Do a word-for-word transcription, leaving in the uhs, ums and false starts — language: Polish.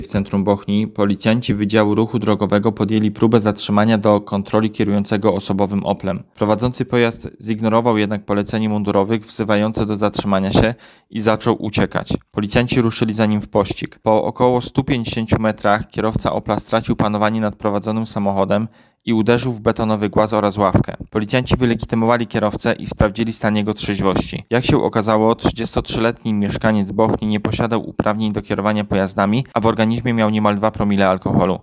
W centrum Bochni policjanci Wydziału Ruchu Drogowego podjęli próbę zatrzymania do kontroli kierującego osobowym Oplem. Prowadzący pojazd zignorował jednak polecenie mundurowych wzywające do zatrzymania się i zaczął uciekać. Policjanci ruszyli za nim w pościg. Po około stu pięćdziesięciu metrach kierowca Opla stracił panowanie nad prowadzonym samochodem i uderzył w betonowy głaz oraz ławkę. Policjanci wylegitymowali kierowcę i sprawdzili stan jego trzeźwości. Jak się okazało, trzydziestotrzyletni mieszkaniec Bochni nie posiadał uprawnień do kierowania pojazdami, a w organizmie miał niemal dwa promile alkoholu.